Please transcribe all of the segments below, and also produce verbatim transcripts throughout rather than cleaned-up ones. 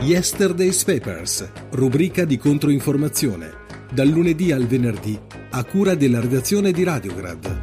Yesterday's Papers, rubrica di controinformazione, dal lunedì al venerdì, a cura della redazione di Radiograd.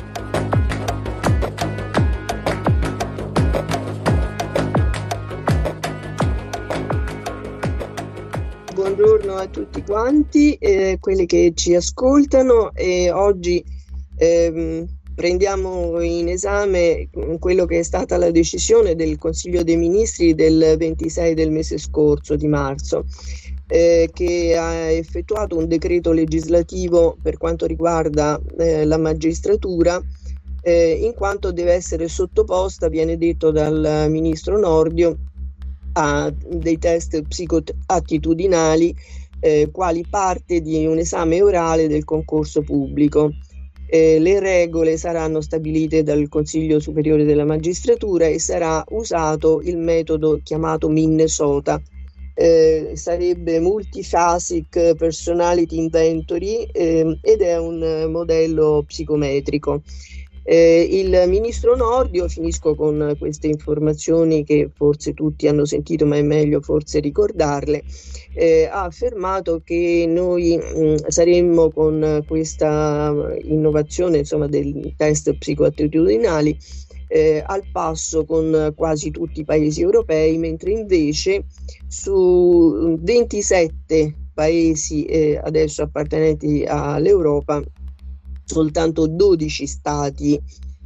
Buongiorno a tutti quanti, eh, quelli che ci ascoltano, e oggi ehm, prendiamo in esame quello che è stata la decisione del Consiglio dei Ministri del ventisei del mese scorso di marzo, eh, che ha effettuato un decreto legislativo per quanto riguarda eh, la magistratura, eh, in quanto deve essere sottoposta, viene detto dal ministro Nordio, a dei test psicoattitudinali eh, quali parte di un esame orale del concorso pubblico. Eh, le regole saranno stabilite dal Consiglio Superiore della Magistratura e sarà usato il metodo chiamato Minnesota. Eh, sarebbe Multiphasic Personality Inventory eh, ed è un modello psicometrico. Eh, il ministro Nordio, finisco con queste informazioni che forse tutti hanno sentito, ma è meglio forse ricordarle, eh, ha affermato che noi mh, saremmo con questa innovazione, insomma, del test psicoattitudinali eh, al passo con quasi tutti i paesi europei, mentre invece su ventisette paesi eh, adesso appartenenti all'Europa soltanto dodici stati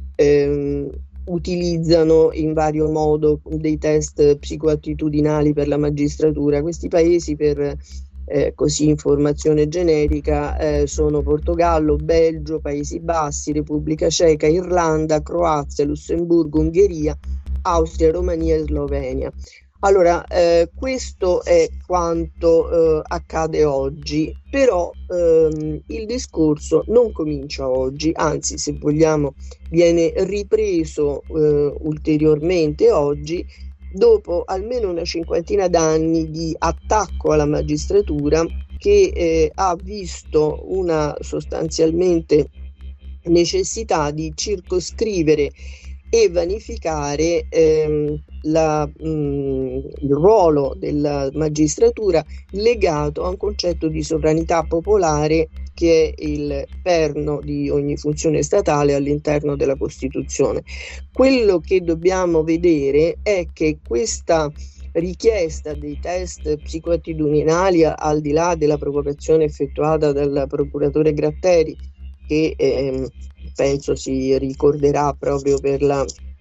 ehm, utilizzano in vario modo dei test psicoattitudinali per la magistratura. Questi paesi, per eh, così informazione generica, eh, sono Portogallo, Belgio, Paesi Bassi, Repubblica Ceca, Irlanda, Croazia, Lussemburgo, Ungheria, Austria, Romania e Slovenia. Allora, eh, questo è quanto eh, accade oggi, però ehm, il discorso non comincia oggi, anzi, se vogliamo, viene ripreso eh, ulteriormente oggi, dopo almeno una cinquantina d'anni di attacco alla magistratura che eh, ha visto una sostanzialmente necessità di circoscrivere e vanificare ehm, la, mh, il ruolo della magistratura legato a un concetto di sovranità popolare che è il perno di ogni funzione statale all'interno della Costituzione. Quello che dobbiamo vedere è che questa richiesta dei test psicoattitudinali, al di là della provocazione effettuata dal procuratore Gratteri, che ehm, penso si ricorderà proprio per la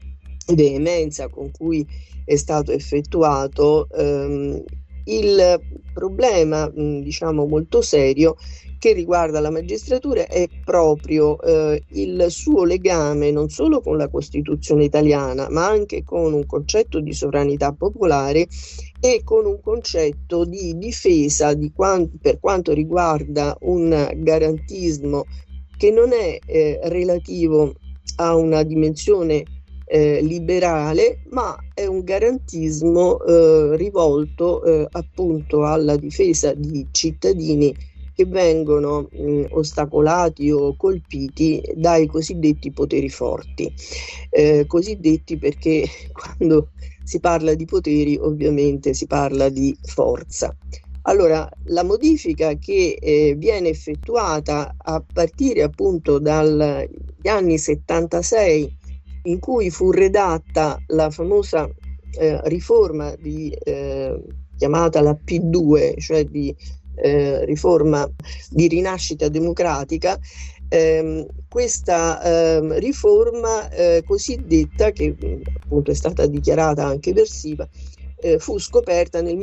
veemenza con cui è stato effettuato, ehm, il problema mh, diciamo molto serio che riguarda la magistratura è proprio eh, il suo legame non solo con la Costituzione italiana, ma anche con un concetto di sovranità popolare e con un concetto di difesa di quanto, per quanto riguarda un garantismo che non è eh, relativo a una dimensione eh, liberale, ma è un garantismo eh, rivolto eh, appunto alla difesa di cittadini che vengono mh, ostacolati o colpiti dai cosiddetti poteri forti. Eh, cosiddetti perché quando si parla di poteri ovviamente si parla di forza. Allora, la modifica che eh, viene effettuata a partire appunto dagli anni settantasei, in cui fu redatta la famosa eh, riforma di, eh, chiamata la P due, cioè di eh, riforma di rinascita democratica, ehm, questa eh, riforma eh, cosiddetta, che appunto è stata dichiarata anche eversiva, Eh, fu scoperta nel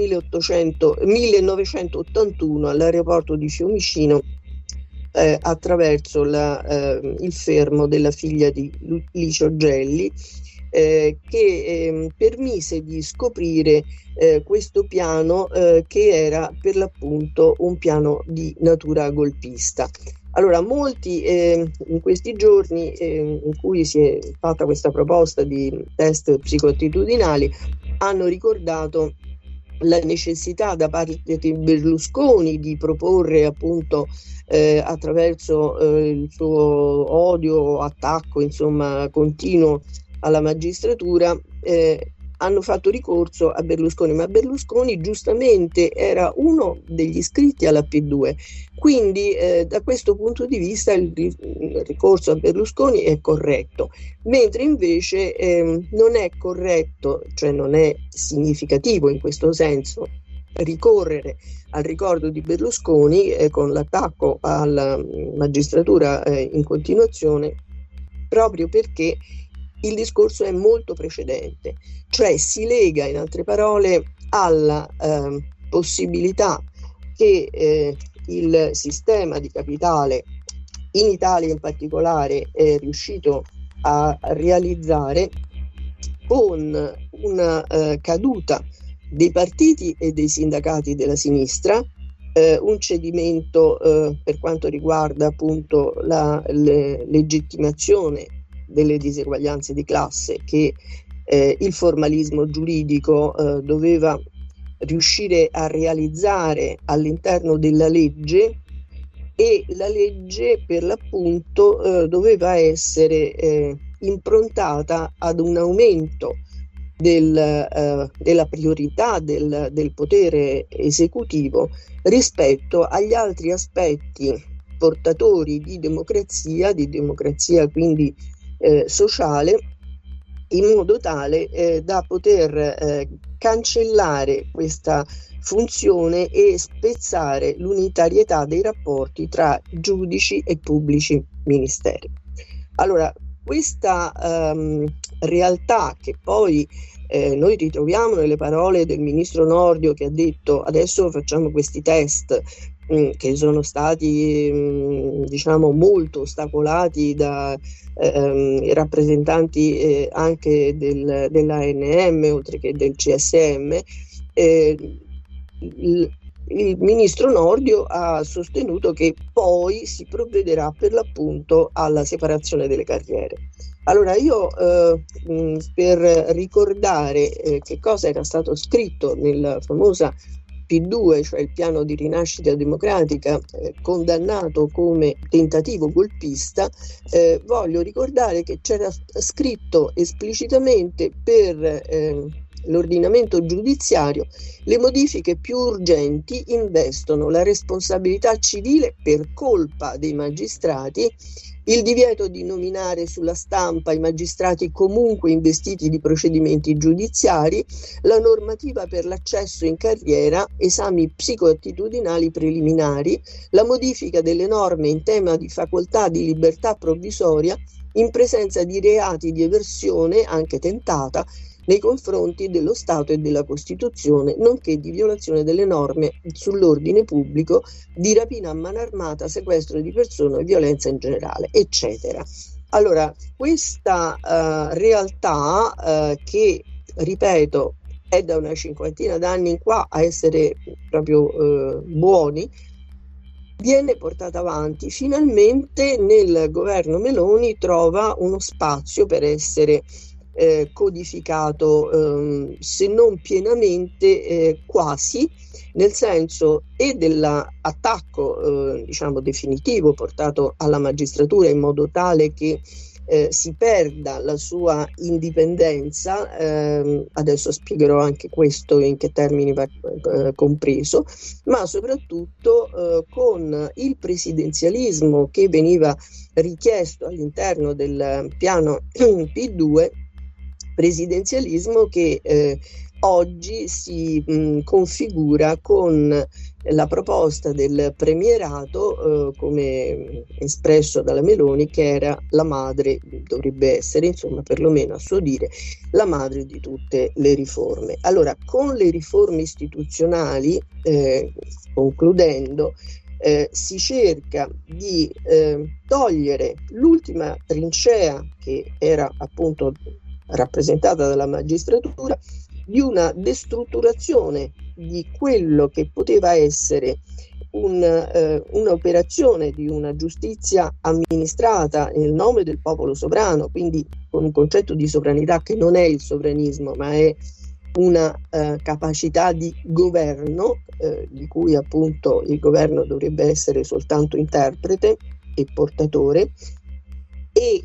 millenovecentottantuno all'aeroporto di Fiumicino eh, attraverso la, eh, il fermo della figlia di Licio Gelli, eh, che eh, permise di scoprire eh, questo piano eh, che era per l'appunto un piano di natura golpista. Allora, molti eh, in questi giorni eh, in cui si è fatta questa proposta di test psicoattitudinali hanno ricordato la necessità da parte di Berlusconi di proporre appunto eh, attraverso eh, il suo odio, attacco insomma continuo alla magistratura, eh, hanno fatto ricorso a Berlusconi, ma Berlusconi giustamente era uno degli iscritti alla P due, quindi eh, da questo punto di vista il, il ricorso a Berlusconi è corretto, mentre invece eh, non è corretto, cioè non è significativo in questo senso ricorrere al ricordo di Berlusconi eh, con l'attacco alla magistratura eh, in continuazione, proprio perché il discorso è molto precedente, cioè si lega in altre parole alla eh, possibilità che eh, il sistema di capitale in Italia in particolare è riuscito a realizzare con una eh, caduta dei partiti e dei sindacati della sinistra, eh, un cedimento eh, per quanto riguarda appunto la le, legittimazione delle diseguaglianze di classe che eh, il formalismo giuridico eh, doveva riuscire a realizzare all'interno della legge, e la legge per l'appunto eh, doveva essere eh, improntata ad un aumento del, eh, della priorità del, del potere esecutivo rispetto agli altri aspetti portatori di democrazia, di democrazia quindi eh, sociale, in modo tale eh, da poter eh, cancellare questa funzione e spezzare l'unitarietà dei rapporti tra giudici e pubblici ministeri. Allora, questa ehm, realtà che poi eh, noi ritroviamo nelle parole del ministro Nordio, che ha detto adesso facciamo questi test mh, che sono stati mh, diciamo molto ostacolati da ehm, rappresentanti eh, anche del, dell'A N M oltre che del C S M. eh, il, il ministro Nordio ha sostenuto che poi si provvederà per l'appunto alla separazione delle carriere. Allora io eh, mh, per ricordare eh, che cosa era stato scritto nella famosa P due, cioè il piano di rinascita democratica eh, condannato come tentativo golpista, eh, voglio ricordare che c'era scritto esplicitamente per eh, l'ordinamento giudiziario le modifiche più urgenti investono la responsabilità civile per colpa dei magistrati, il divieto di nominare sulla stampa i magistrati comunque investiti di procedimenti giudiziari, la normativa per l'accesso in carriera, esami psicoattitudinali preliminari, la modifica delle norme in tema di facoltà di libertà provvisoria in presenza di reati di eversione, anche tentata, nei confronti dello Stato e della Costituzione, nonché di violazione delle norme sull'ordine pubblico, di rapina a mano armata, sequestro di persona e violenza in generale, eccetera. Allora, questa uh, realtà uh, che, ripeto, è da una cinquantina d'anni in qua a essere proprio uh, buoni, viene portata avanti. Finalmente nel governo Meloni trova uno spazio per essere Eh, codificato, ehm, se non pienamente, eh, quasi, nel senso e dell'attacco eh, diciamo definitivo portato alla magistratura in modo tale che eh, si perda la sua indipendenza. Eh, adesso spiegherò anche questo in che termini va eh, compreso, ma soprattutto eh, con il presidenzialismo che veniva richiesto all'interno del piano P due, presidenzialismo che eh, oggi si mh, configura con la proposta del premierato eh, come espresso dalla Meloni, che era la madre, dovrebbe essere insomma perlomeno a suo dire, la madre di tutte le riforme. Allora, con le riforme istituzionali, eh, concludendo, Eh, si cerca di eh, togliere l'ultima trincea che era appunto rappresentata dalla magistratura, di una destrutturazione di quello che poteva essere un, eh, un'operazione di una giustizia amministrata nel nome del popolo sovrano, quindi con un concetto di sovranità che non è il sovranismo, ma è una eh, capacità di governo eh, di cui appunto il governo dovrebbe essere soltanto interprete e portatore, e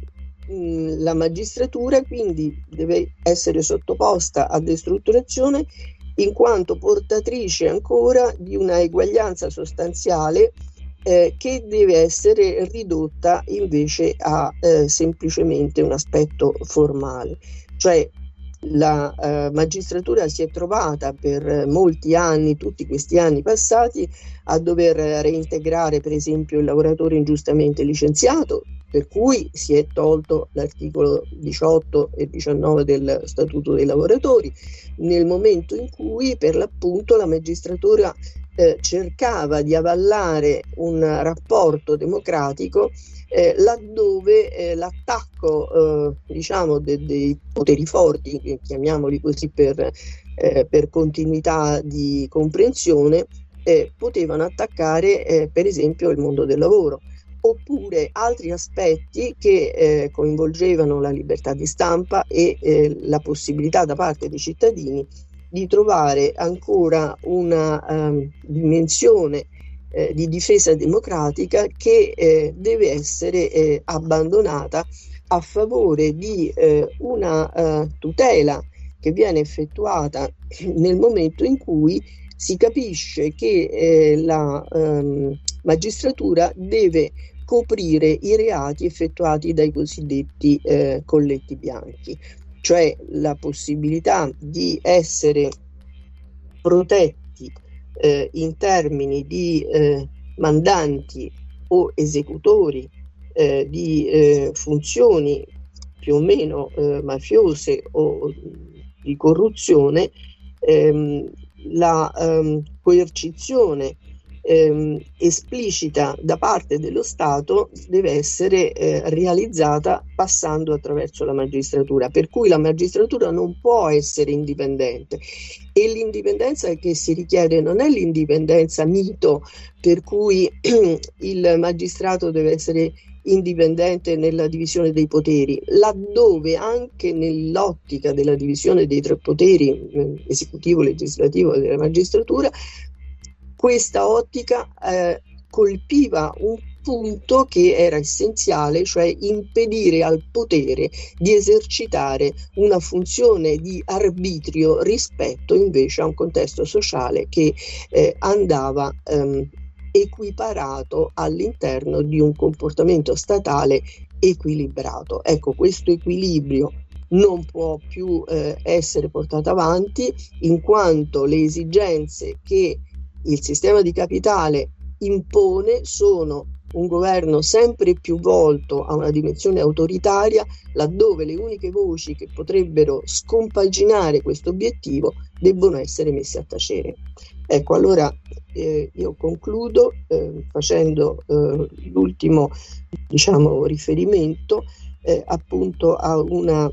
mh, la magistratura quindi deve essere sottoposta a destrutturazione in quanto portatrice ancora di una eguaglianza sostanziale eh, che deve essere ridotta invece a eh, semplicemente un aspetto formale. Cioè la eh, magistratura si è trovata per molti anni, tutti questi anni passati, a dover reintegrare per esempio il lavoratore ingiustamente licenziato, per cui si è tolto l'articolo diciotto e diciannove del Statuto dei lavoratori, nel momento in cui per l'appunto la magistratura eh, cercava di avallare un rapporto democratico eh, laddove eh, l'attacco eh, diciamo de- dei poteri forti, chiamiamoli così per, eh, per continuità di comprensione, eh, potevano attaccare eh, per esempio il mondo del lavoro, oppure altri aspetti che eh, coinvolgevano la libertà di stampa e eh, la possibilità da parte dei cittadini di trovare ancora una um, dimensione eh, di difesa democratica che eh, deve essere eh, abbandonata a favore di eh, una uh, tutela che viene effettuata nel momento in cui si capisce che eh, la um, magistratura deve coprire i reati effettuati dai cosiddetti eh, colletti bianchi, cioè la possibilità di essere protetti eh, in termini di eh, mandanti o esecutori eh, di eh, funzioni più o meno eh, mafiose o di corruzione, ehm, la ehm, coercizione ehm, esplicita da parte dello Stato deve essere eh, realizzata passando attraverso la magistratura, per cui la magistratura non può essere indipendente, e l'indipendenza che si richiede non è l'indipendenza mito per cui il magistrato deve essere indipendente nella divisione dei poteri, laddove anche nell'ottica della divisione dei tre poteri, esecutivo, legislativo e della magistratura, questa ottica eh, colpiva un punto che era essenziale, cioè impedire al potere di esercitare una funzione di arbitrio rispetto invece a un contesto sociale che eh, andava ehm, equiparato all'interno di un comportamento statale equilibrato. Ecco, questo equilibrio non può più eh, essere portato avanti in quanto le esigenze che il sistema di capitale impone sono un governo sempre più volto a una dimensione autoritaria, laddove le uniche voci che potrebbero scompaginare questo obiettivo debbono essere messe a tacere. Ecco, allora eh, io concludo eh, facendo eh, l'ultimo diciamo, riferimento eh, appunto a una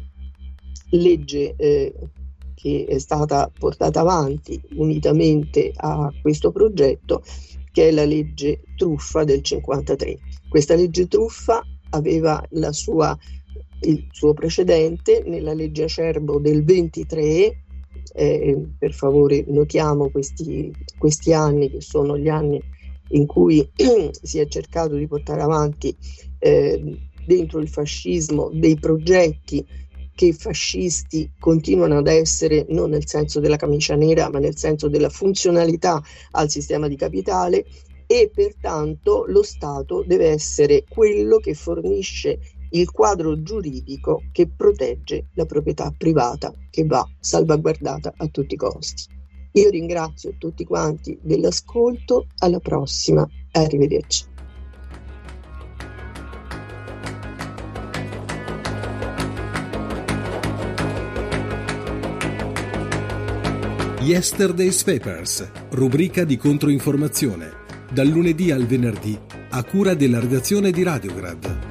legge eh, che è stata portata avanti unitamente a questo progetto, che è la legge Truffa del cinquantatré. Questa legge Truffa aveva la sua, il suo precedente nella legge Acerbo del ventitré. Eh, per favore notiamo questi, questi anni che sono gli anni in cui si è cercato di portare avanti eh, dentro il fascismo dei progetti che i fascisti continuano ad essere non nel senso della camicia nera ma nel senso della funzionalità al sistema di capitale, e pertanto lo Stato deve essere quello che fornisce il quadro giuridico che protegge la proprietà privata, che va salvaguardata a tutti i costi. Io ringrazio tutti quanti dell'ascolto, alla prossima, arrivederci. Yesterday's Papers, rubrica di controinformazione, dal lunedì al venerdì, a cura della redazione di Radiograd.